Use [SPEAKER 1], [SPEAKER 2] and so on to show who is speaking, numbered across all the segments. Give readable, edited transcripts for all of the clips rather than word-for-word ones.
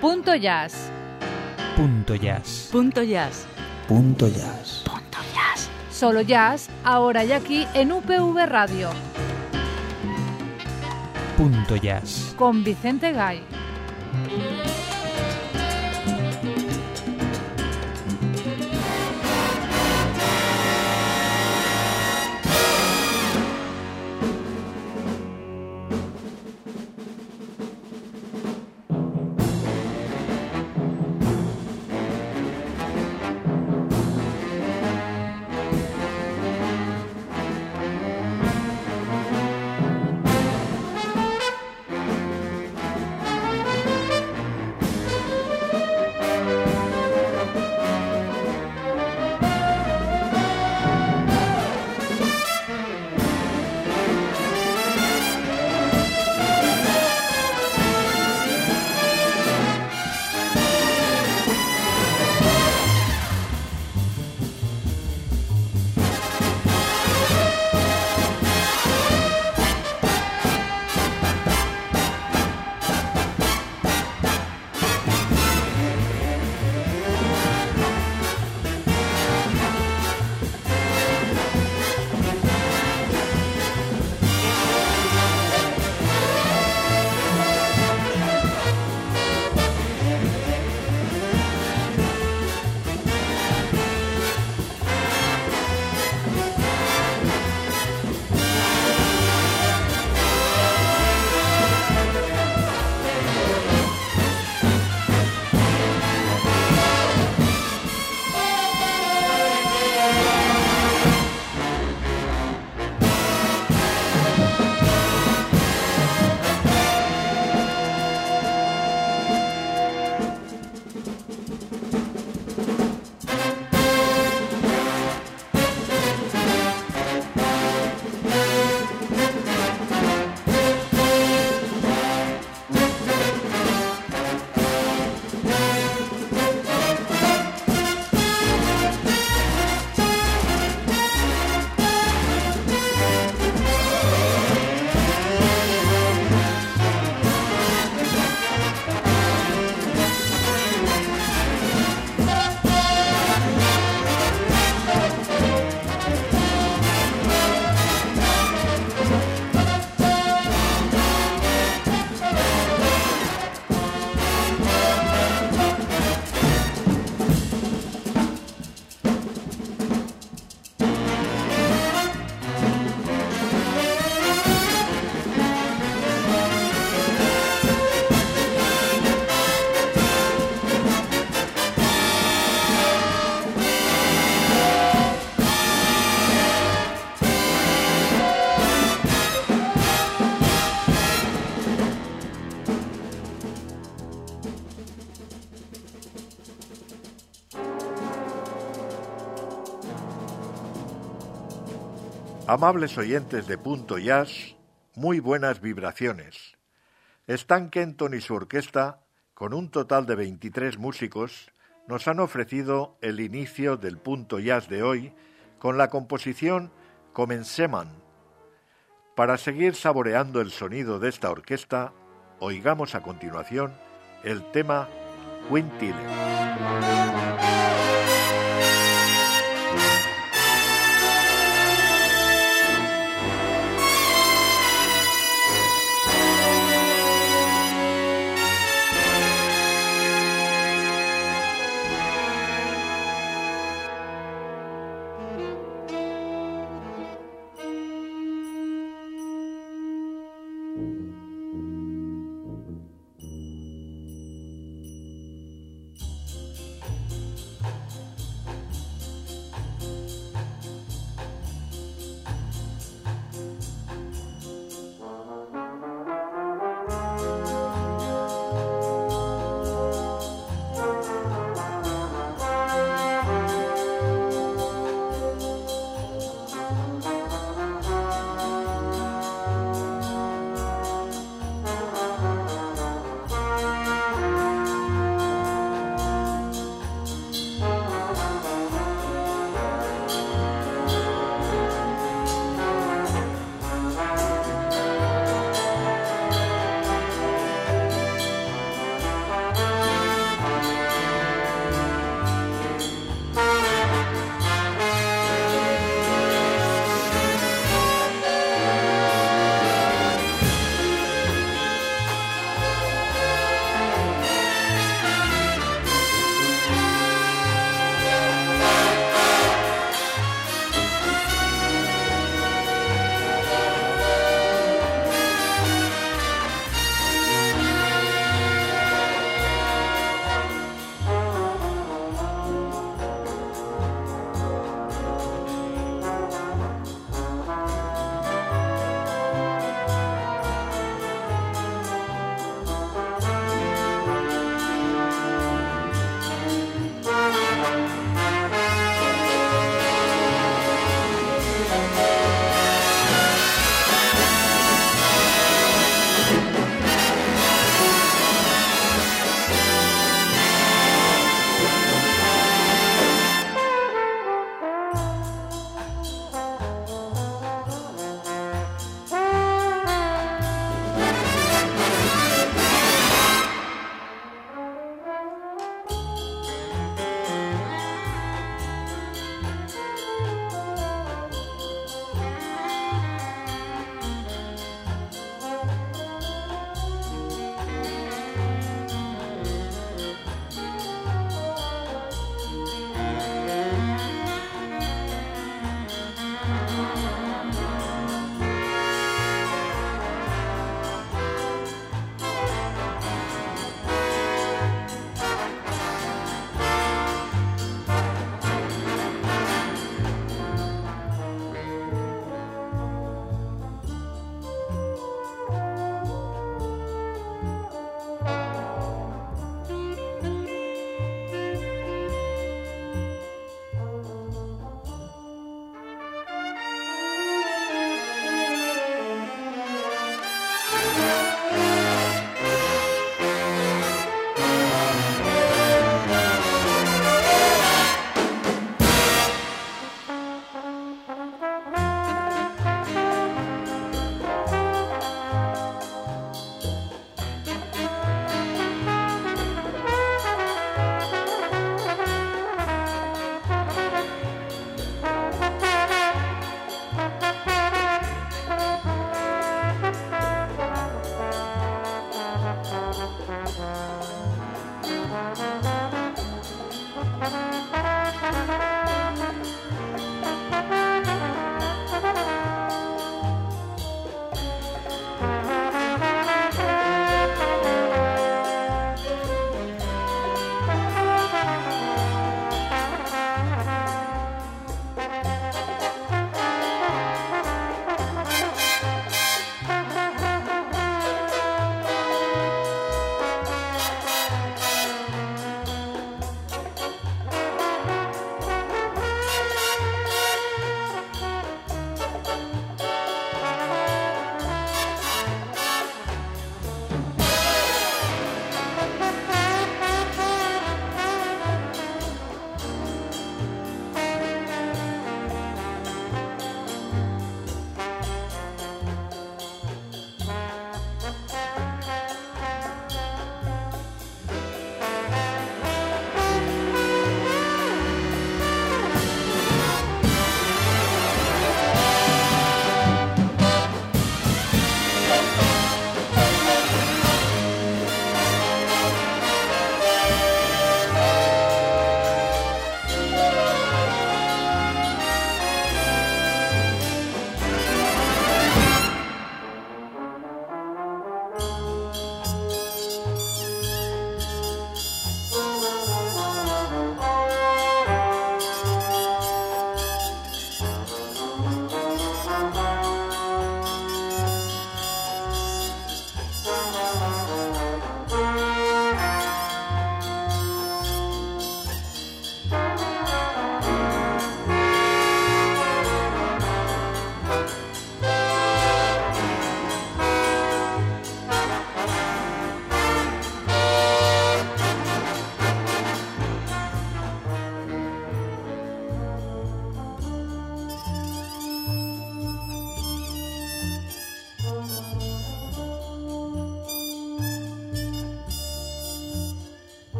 [SPEAKER 1] Punto Jazz.
[SPEAKER 2] Punto Jazz.
[SPEAKER 3] Punto Jazz.
[SPEAKER 2] Punto Jazz.
[SPEAKER 3] Punto Jazz.
[SPEAKER 1] Solo jazz, ahora y aquí en UPV Radio.
[SPEAKER 2] Punto Jazz.
[SPEAKER 1] Con Vicente Gay.
[SPEAKER 4] Amables oyentes de Punto Jazz, muy buenas vibraciones. Stan Kenton y su orquesta, con un total de 23 músicos, nos han ofrecido el inicio del Punto Jazz de hoy con la composición Comenceman. Para seguir saboreando el sonido de esta orquesta, oigamos a continuación el tema Quintile.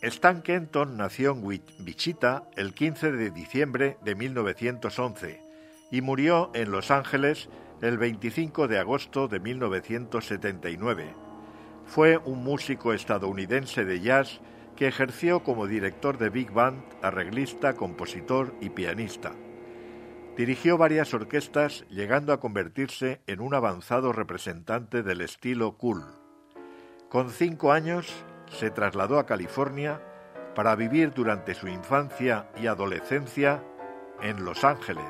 [SPEAKER 4] Stan Kenton nació en Wichita el 15 de diciembre de 1911 y murió en Los Ángeles el 25 de agosto de 1979. Fue un músico estadounidense de jazz que ejerció como director de big band, arreglista, compositor y pianista. Dirigió varias orquestas, llegando a convertirse en un avanzado representante del estilo cool. Con 5 años se trasladó a California para vivir durante su infancia y adolescencia en Los Ángeles.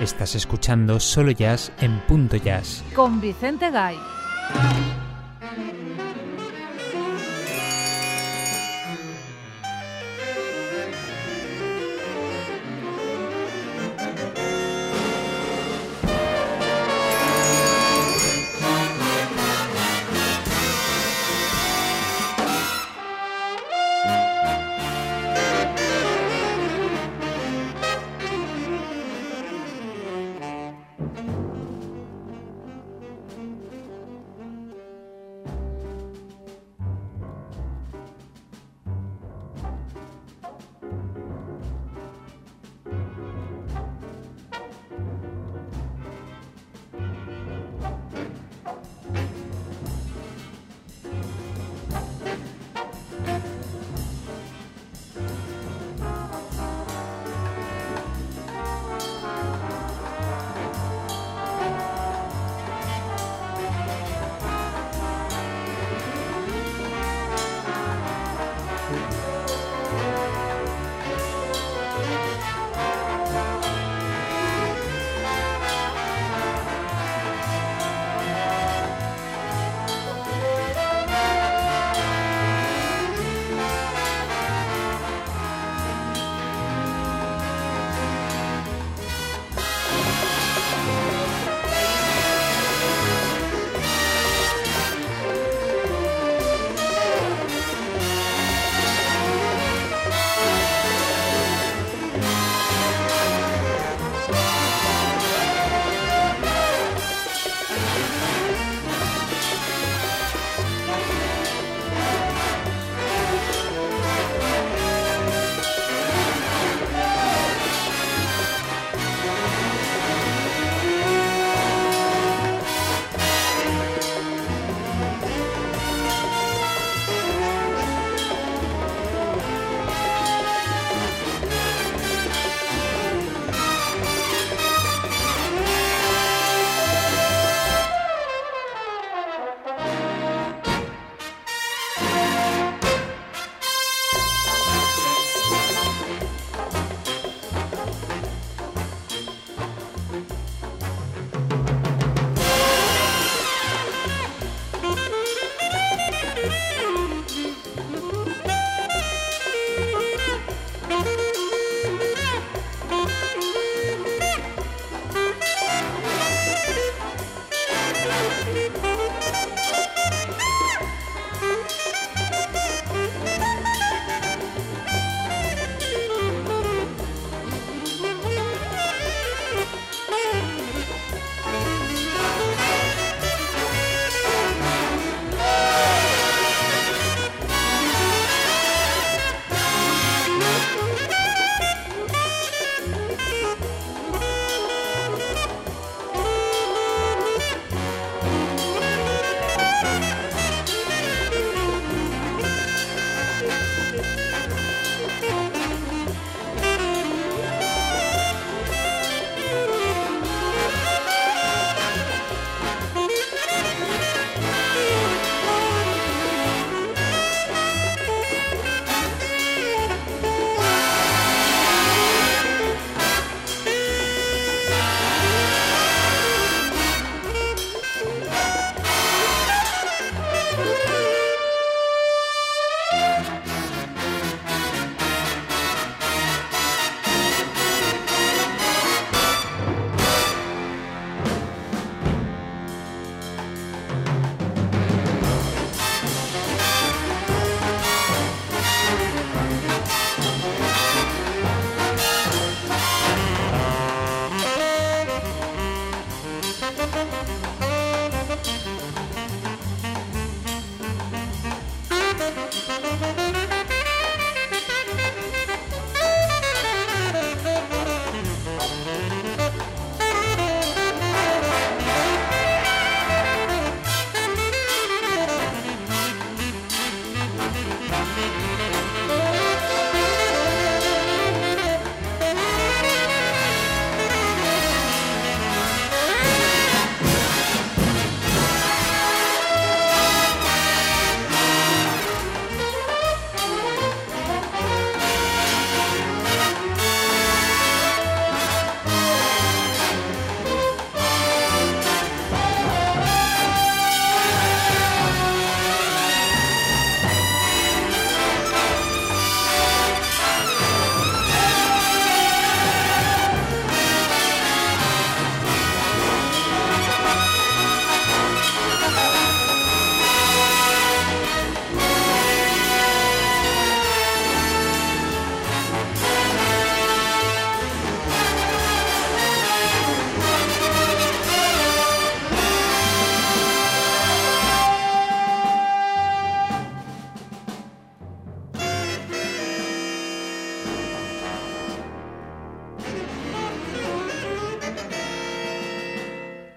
[SPEAKER 2] Estás escuchando Solo Jazz en Punto Jazz.
[SPEAKER 1] Con Vicente Gay.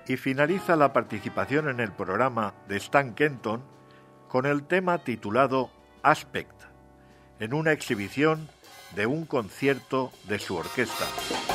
[SPEAKER 4] y finaliza la participación en el programa de Stan Kenton con el tema titulado Aspect, en una exhibición de un concierto de su orquesta.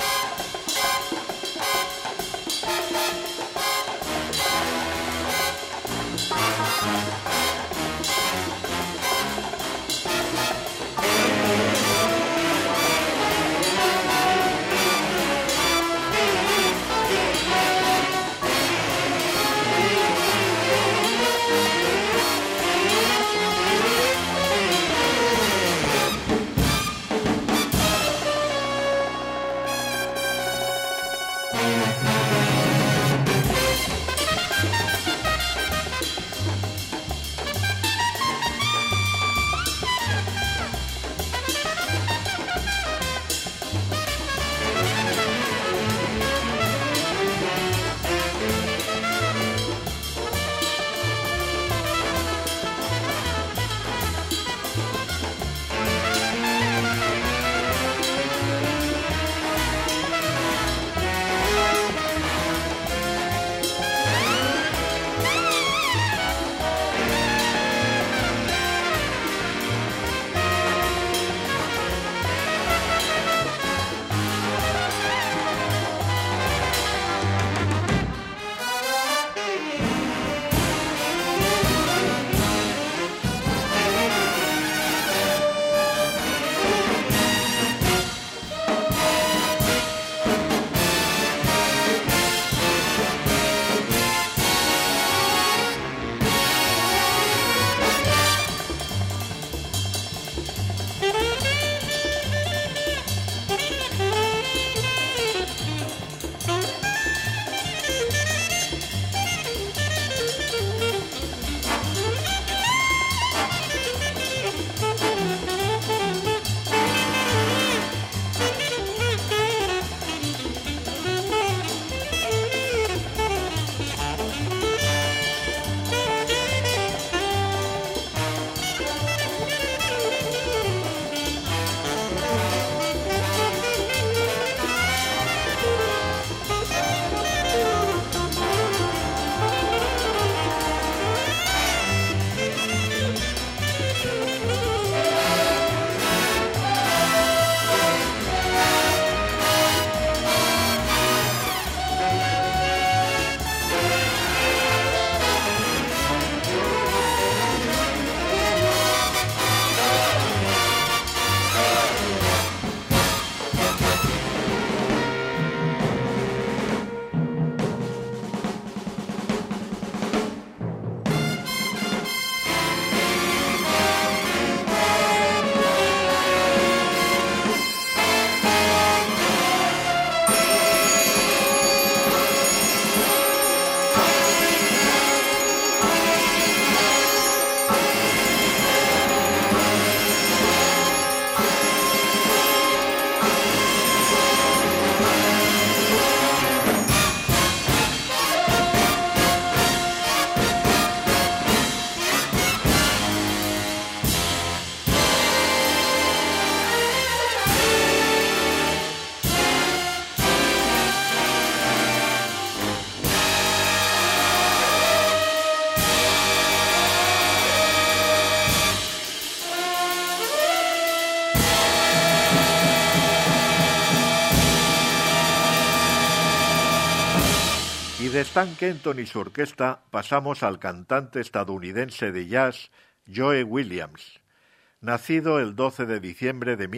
[SPEAKER 4] De Stan Kenton y su orquesta pasamos al cantante estadounidense de jazz Joe Williams, nacido el 12 de diciembre de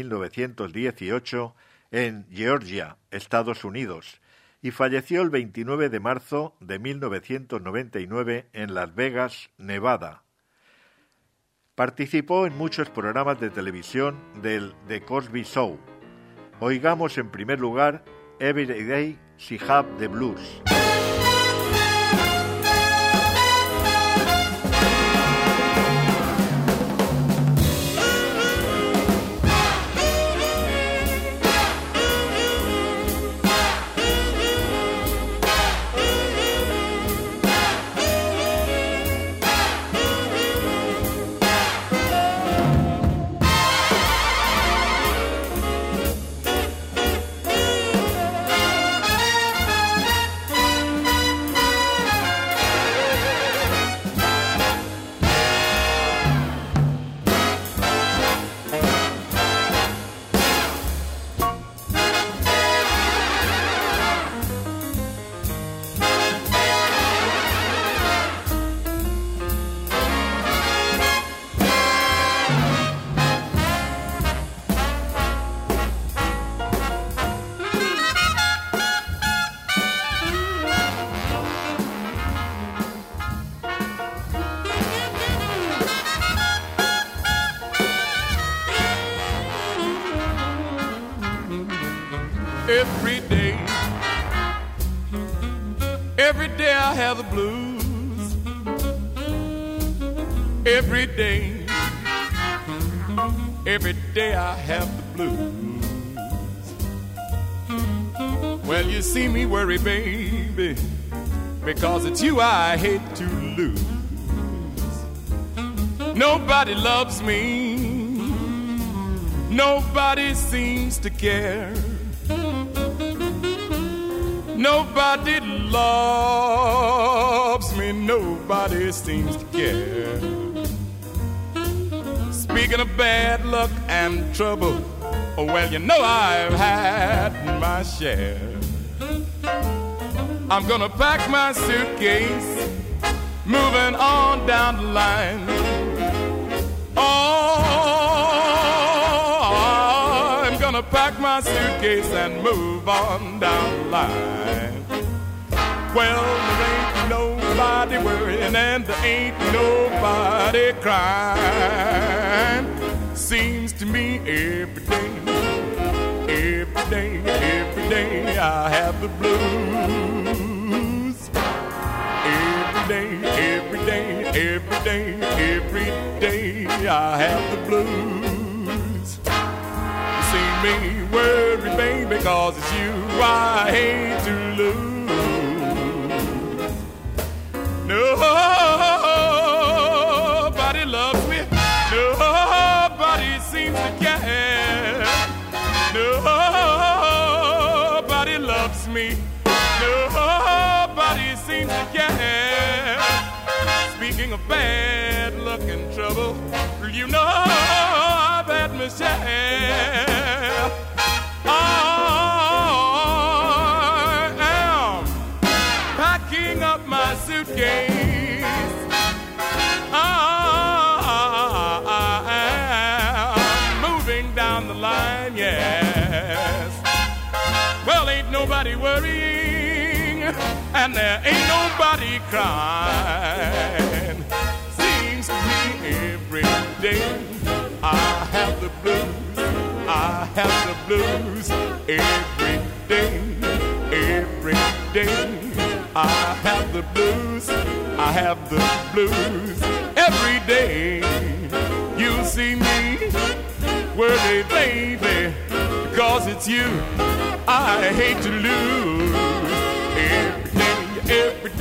[SPEAKER 4] 1918 en Georgia, Estados Unidos, y falleció el 29 de marzo de 1999 en Las Vegas, Nevada. Participó en muchos programas de televisión del The Cosby Show. Oigamos en primer lugar Every Day She Have the Blues.
[SPEAKER 3] every day. Every day I have the blues. Every day. Every day I have the blues. Well, you see me worry, baby, because it's you I hate to lose. Nobody loves me. Nobody seems to care. Nobody loves me. Nobody seems to care. Speaking of bad luck and trouble, well, you know I've had my share. I'm gonna pack my suitcase, moving on down the line. Oh, I'm gonna pack my suitcase and move on down the line. Well, there ain't nobody worrying and there ain't nobody crying. Seems to me every day I have the blues. Every day I have the blues. You see me worry, baby, cause it's you I hate to lose. Nobody loves me. Nobody seems to care. Nobody loves me. Nobody seems to care. Speaking of bad luck and trouble, you know I've had my share. I am packing up my suitcase. I am moving down the line, yes. Well, ain't nobody worrying, and there ain't nobody crying. Seems to me every day I have the blues. I have the blues every day. I have the blues. I have the blues every day. You see me worry, baby, because it's you I hate to lose. Every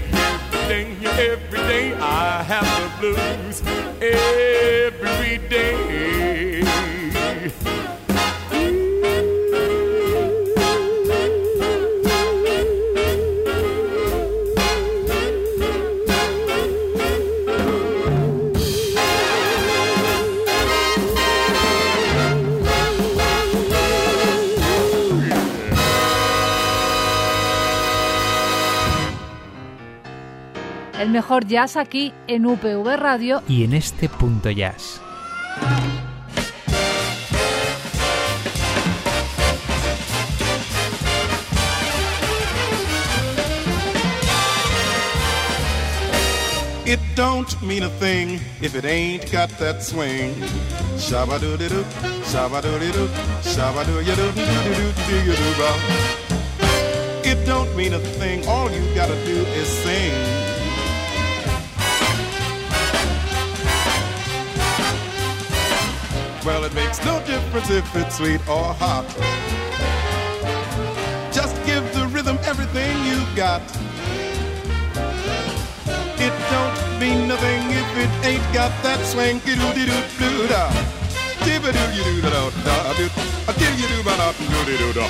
[SPEAKER 3] day I have the blues. Every day.
[SPEAKER 1] El mejor jazz aquí en UPV Radio
[SPEAKER 2] y en este Punto Jazz.
[SPEAKER 5] It don't mean a thing if it ain't got that swing. Shabba-doo-doo-doo, shabba-doo-doo-doo, shabba-doo-ya-doo-doo-doo-doo-doo-doo-ba. It don't mean a thing, all you gotta do is sing. Well, it makes no difference if it's sweet or hot. Just give the rhythm everything you've got. It don't mean nothing if it ain't got that swing. Doo-doo-doo-doo-da. Dee-ba-doo-you-doo-da-da-da. Dee-ba-doo-ba-da-doo-doo-da-da.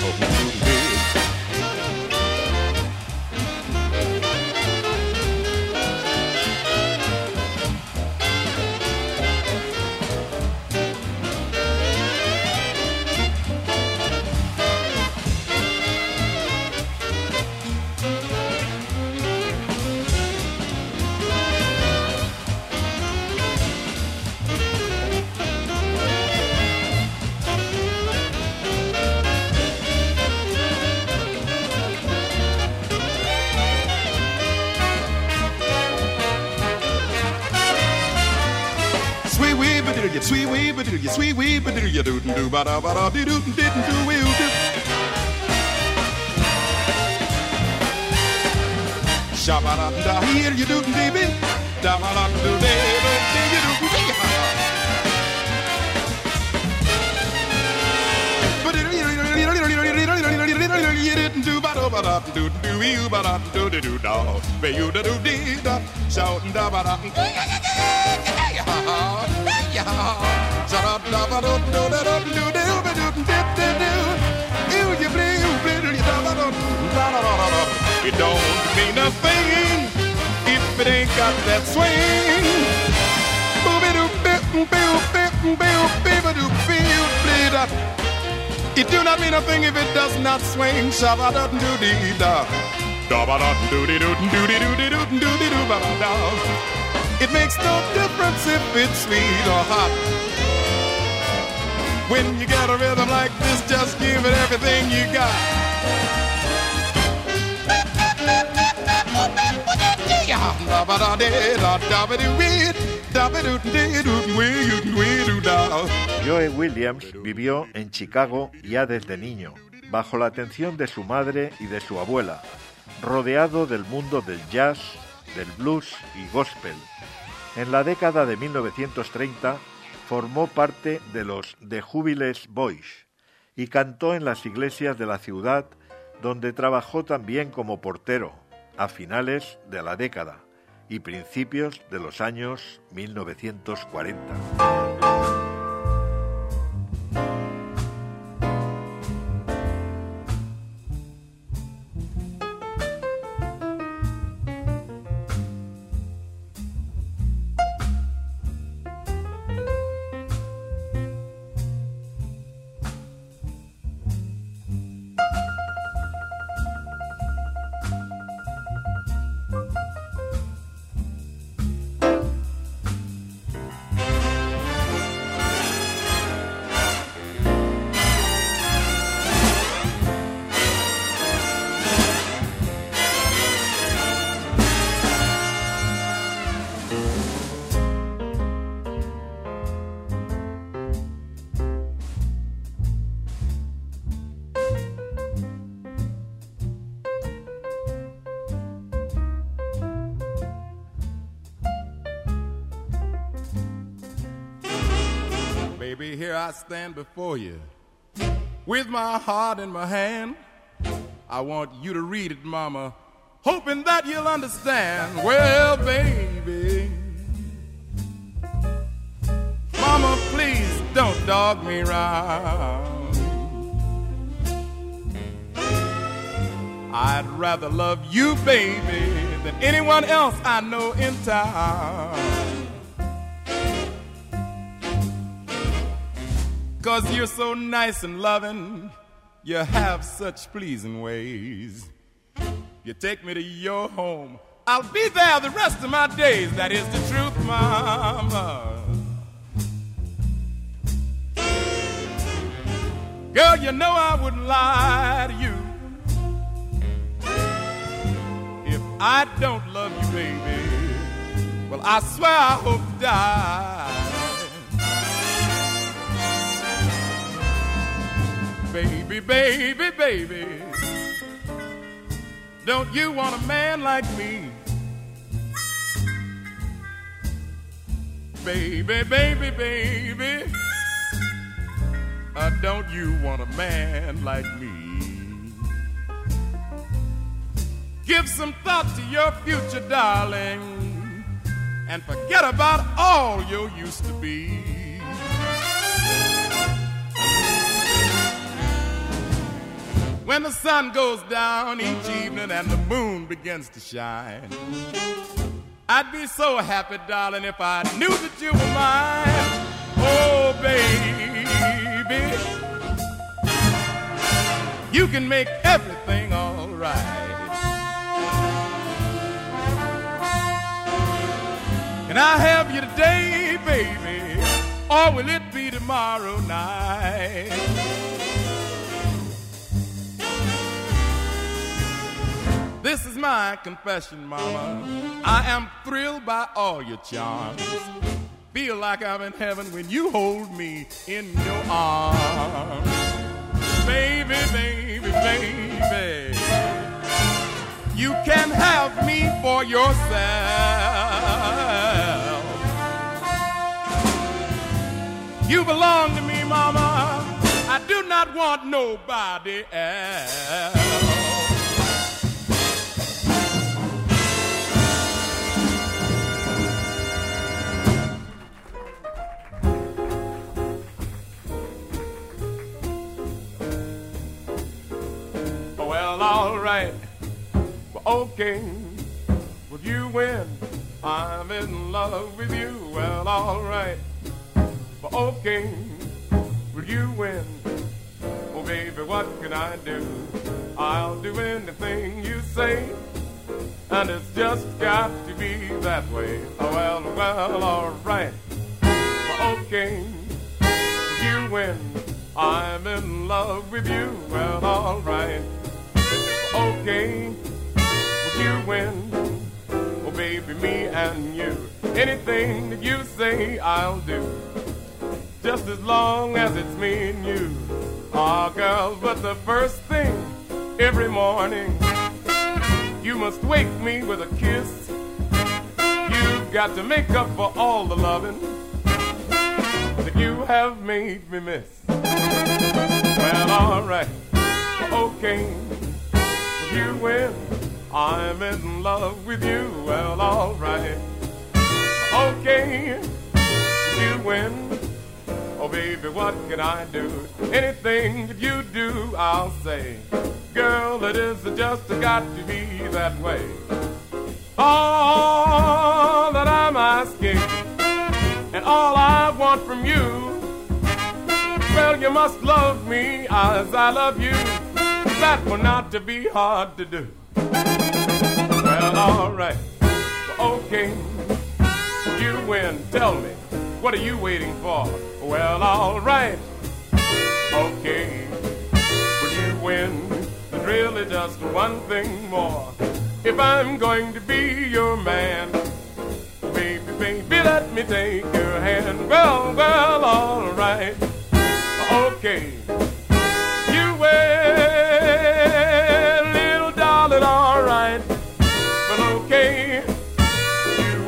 [SPEAKER 5] Sweet wee, but do you sweet wee, but do you do do ba da ba da do do didn't do will do. Shabba-da-da, here you do, baby. It don't mean a thing if it ain't got that swing. It do not mean a thing if it does not swing. It makes no difference if it's sweet or hot. When you got a rhythm like this, just give it everything you got.
[SPEAKER 4] Joe Williams vivió en Chicago ya desde niño, bajo la atención de su madre y de su abuela, rodeado del mundo del jazz, del blues y gospel. En la década de 1930 formó parte de los The Jubilees Boys y cantó en las iglesias de la ciudad, donde trabajó también como portero a finales de la década y principios de los años 1940.
[SPEAKER 5] Baby, here I stand before you with my heart in my hand. I want you to read it, mama, hoping that you'll understand. Well, baby, mama, please don't dog me round. I'd rather love you, baby, than anyone else I know in town. 'Cause you're so nice and loving, you have such pleasing ways. You take me to your home, I'll be there the rest of my days. That is the truth, mama. Girl, you know I wouldn't lie to you if I don't love you, baby. Well, I swear I hope to die. Baby, baby, baby, don't you want a man like me? Baby, baby, baby, don't you want a man like me? Give some thought to your future, darling, and forget about all you used to be. When the sun goes down each evening and the moon begins to shine, I'd be so happy, darling, if I knew that you were mine. Oh, baby, you can make everything all right. Can I have you today, baby, or will it be tomorrow night? This is my confession, mama. I am thrilled by all your charms. Feel like I'm in heaven when you hold me in your arms. Baby, baby, baby, You can have me for yourself. You belong to me, mama. I do not want nobody else. Well, all right. Okay, would you win? I'm in love with you. Well, all right. Okay, would you win? Oh, baby, what can I do? I'll do anything you say, and it's just got to be that way. Oh, well, all right. Okay, would you win? I'm in love with you. Well, all right. Okay. You win, oh baby, me and you. Anything that you say, I'll do, just as long as it's me and you. Ah, girl, but the first thing every morning, you must wake me with a kiss. You've got to make up for all the loving that you have made me miss. Well, all right, okay, you win. I'm in love with you. Well, all right. Okay, you win. Oh, baby, what can I do? Anything that you do, I'll say. Girl, it is just got to be that way. All that I'm asking, and all I want from you, well, you must love me as I love you. That will not to be hard to do. Well, all right, okay, you win. Tell me, what are you waiting for? Well, all right, okay, but you win. There's really just one thing more. If I'm going to be your man, baby, baby, let me take your hand. Well, all right, okay, you win, little darling, all right. Okay, you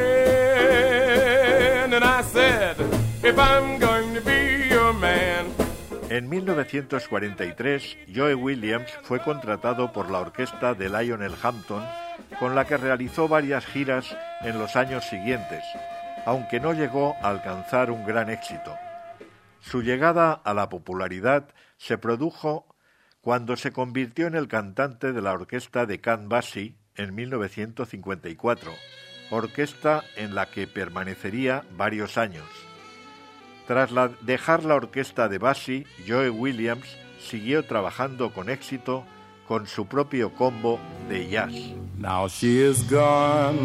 [SPEAKER 5] win, and I said, if I'm going to be your man.
[SPEAKER 4] En 1943, Joe Williams fue contratado por la orquesta de Lionel Hampton, con la que realizó varias giras en los años siguientes, aunque no llegó a alcanzar un gran éxito. Su llegada a la popularidad se produjo cuando se convirtió en el cantante de la orquesta de Count Basie en 1954, orquesta en la que permanecería varios años. Tras dejar la orquesta de Basie, Joe Williams siguió trabajando con éxito con su propio combo de jazz.
[SPEAKER 5] Now she is gone,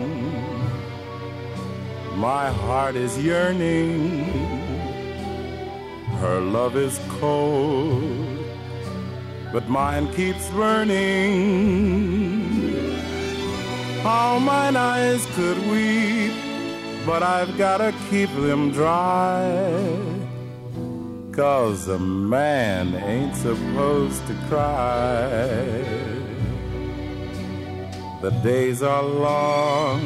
[SPEAKER 5] my heart is yearning, her love is cold, but mine keeps burning. How mine eyes could weep, but I've gotta keep them dry, 'cause a man ain't supposed to cry. The days are long,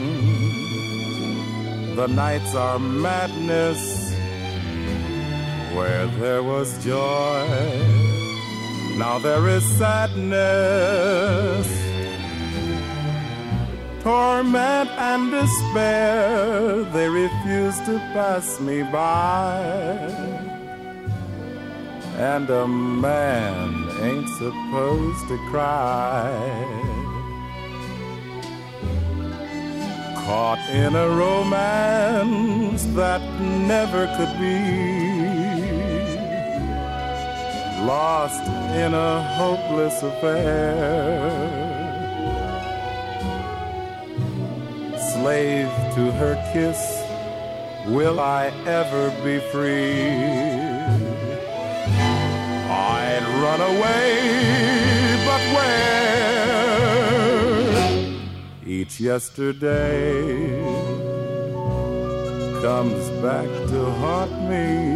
[SPEAKER 5] the nights are madness, where there was joy, now there is sadness. Torment and despair, they refuse to pass me by, and a man ain't supposed to cry. Caught in a romance that never could be, lost in a hopeless affair, slave to her kiss, will I ever be free? I'd run away, but where? Each yesterday comes back to haunt me,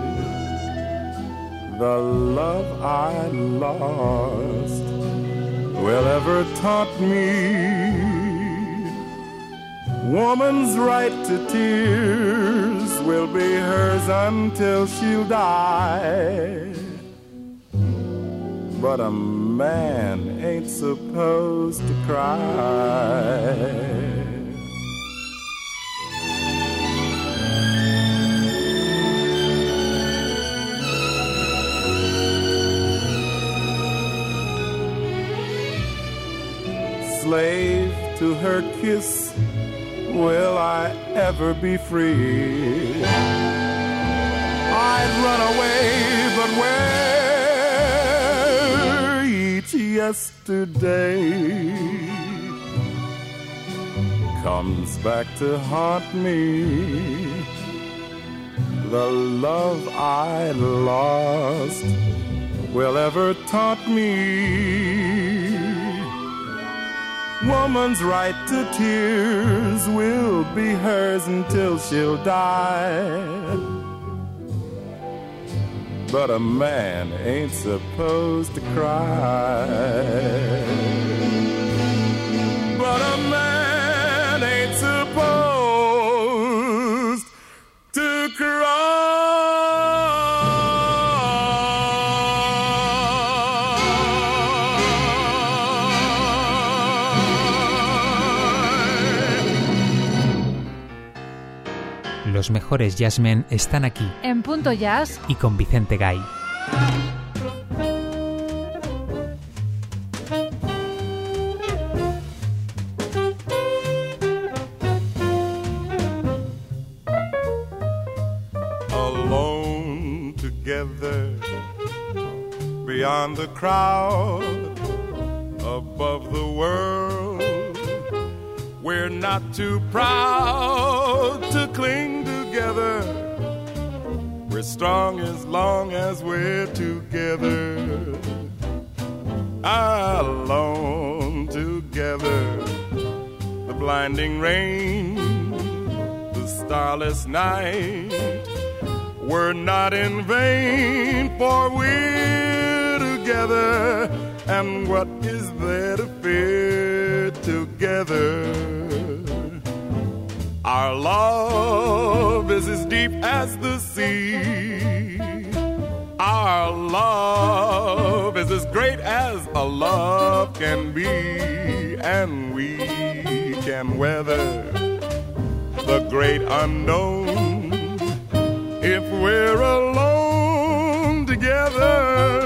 [SPEAKER 5] the love I lost
[SPEAKER 3] will ever taught me. Woman's right to tears will be hers until she'll die. But a man ain't supposed to cry. Slave to her kiss, will I ever be free? I'd run away, but where each yesterday comes back to haunt me. The love I lost will ever taunt me. Woman's right to tears will be hers until she'll die. But a man ain't supposed to cry. But a man ain't supposed to cry.
[SPEAKER 2] Los mejores jazzmen están aquí.
[SPEAKER 1] En Punto Jazz.
[SPEAKER 2] Y con Vicente Gay.
[SPEAKER 3] Alone together, beyond the crowd, above the world. We're not too proud to cling together. We're strong as long as we're together. Alone together. The blinding rain, the starless night were not in vain, for we're together. And what is there to fear together? Our love is as deep as the sea. Our love is as great as a love can be. And we can weather the great unknown if we're alone together.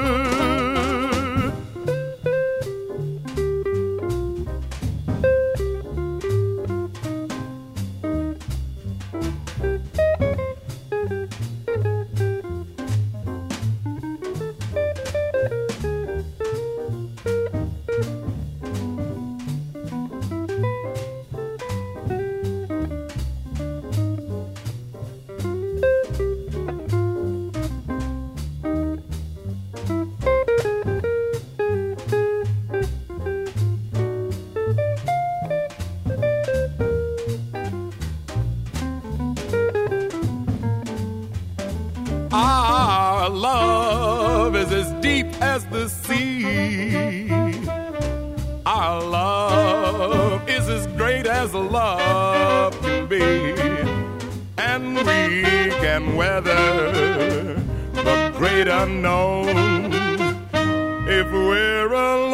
[SPEAKER 3] Our love is as deep as the sea. Our love is as great as love can be. And we can weather the great unknown if we're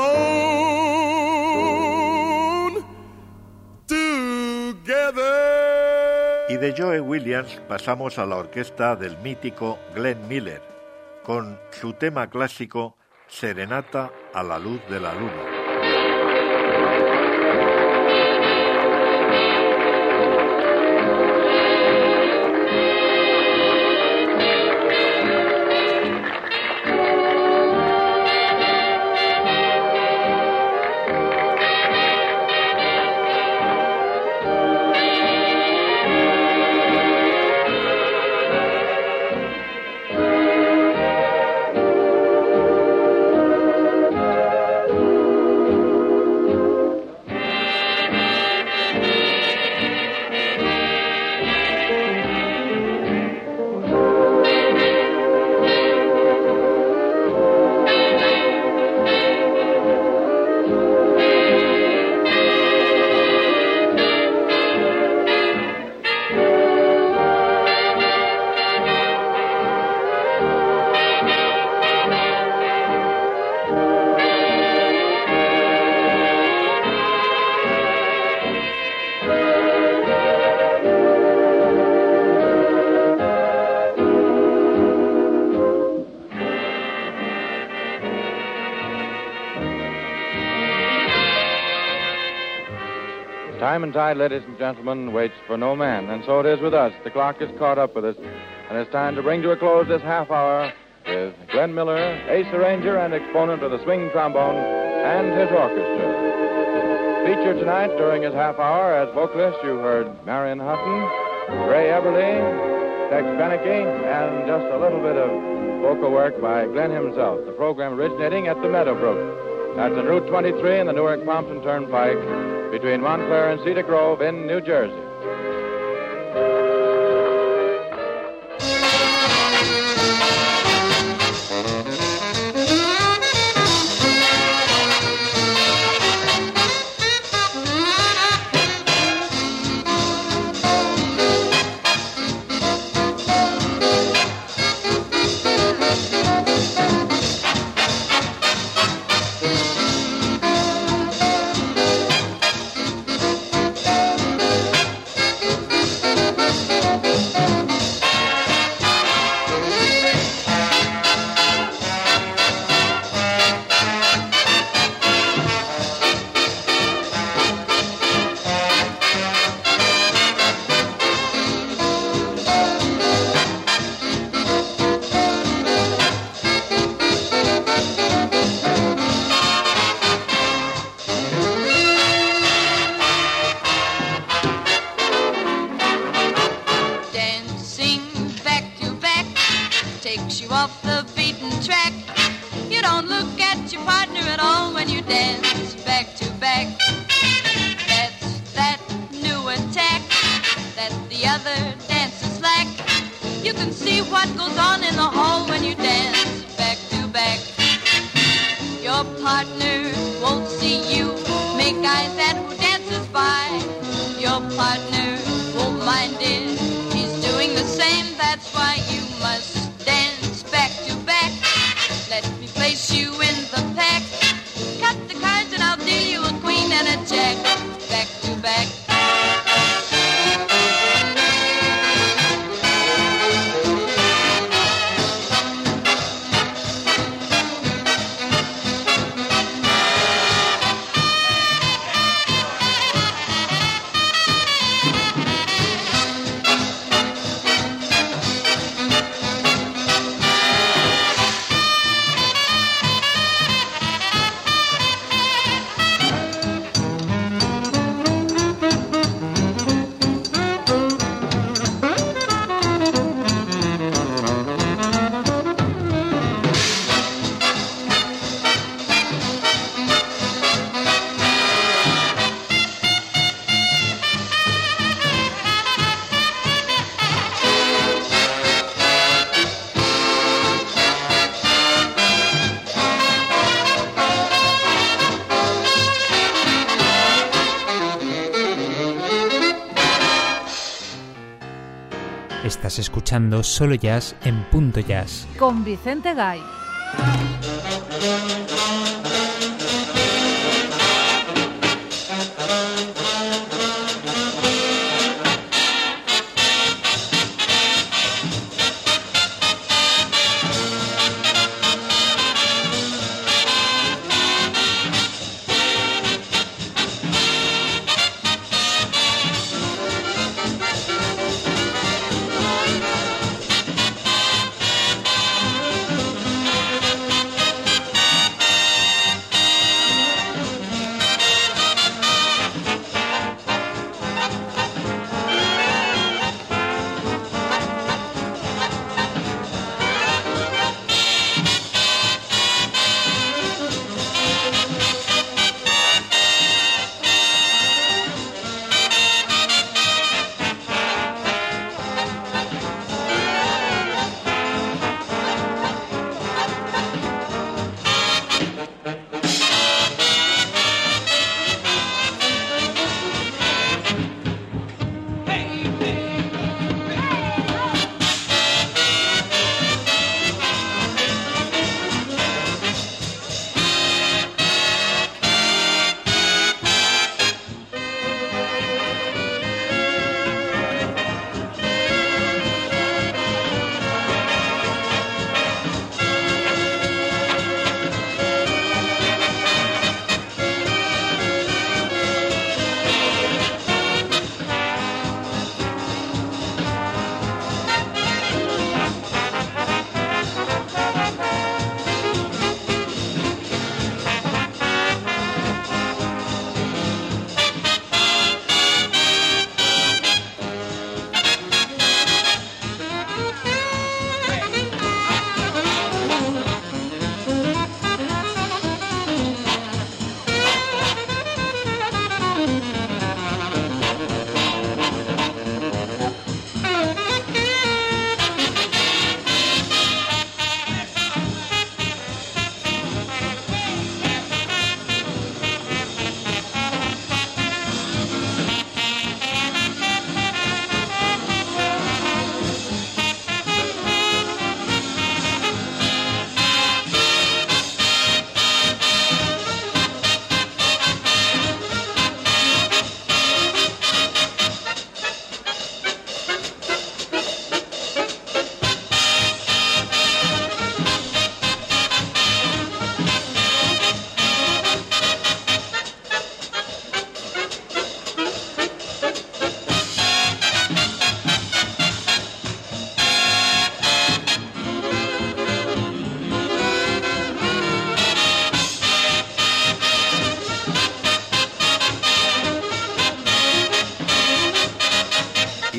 [SPEAKER 3] alone together.
[SPEAKER 4] Y de Joe Williams pasamos a la orquesta del mítico Glenn Miller, con su tema clásico Serenata a la luz de la luna.
[SPEAKER 6] Time and tide, ladies and gentlemen, waits for no man, and so it is with us. The clock is caught up with us, and it's time to bring to a close this half hour with Glenn Miller, ace arranger and exponent of the swing trombone, and his orchestra. Featured tonight during his half hour as vocalist, you heard Marion Hutton, Ray Eberly, Tex Beneke, and just a little bit of vocal work by Glenn himself. The program originating at the Meadowbrook. That's on Route 23 in the Newark-Pompton Turnpike between Montclair and Cedar Grove in New Jersey.
[SPEAKER 2] Estás escuchando Solo Jazz en Punto Jazz
[SPEAKER 1] con Vicente Gay.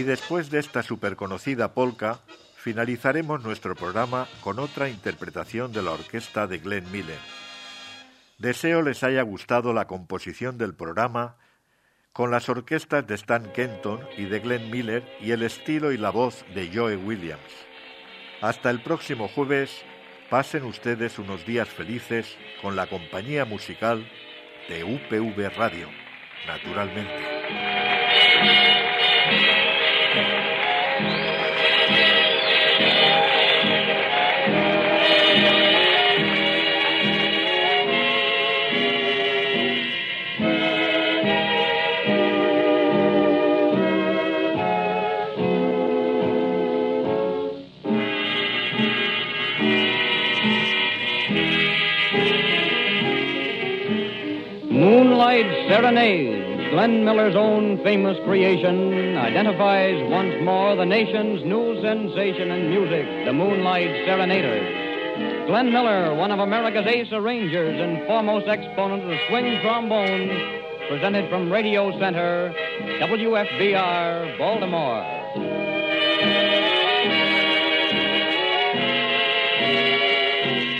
[SPEAKER 4] después de esta superconocida polka, finalizaremos nuestro programa con otra interpretación de la orquesta de Glenn Miller. Deseo les haya gustado la composición del programa con las orquestas de Stan Kenton y de Glenn Miller y el estilo y la voz de Joe Williams. Hasta el próximo jueves, pasen ustedes unos días felices con la compañía musical de UPV Radio, naturalmente.
[SPEAKER 7] Moonlight Serenade, Glenn Miller's own famous creation, identifies once more the nation's new sensation in music, the Moonlight Serenaders. Glenn Miller, one of America's ace arrangers and foremost exponent of the swing trombone, presented from Radio Center, WFBR, Baltimore.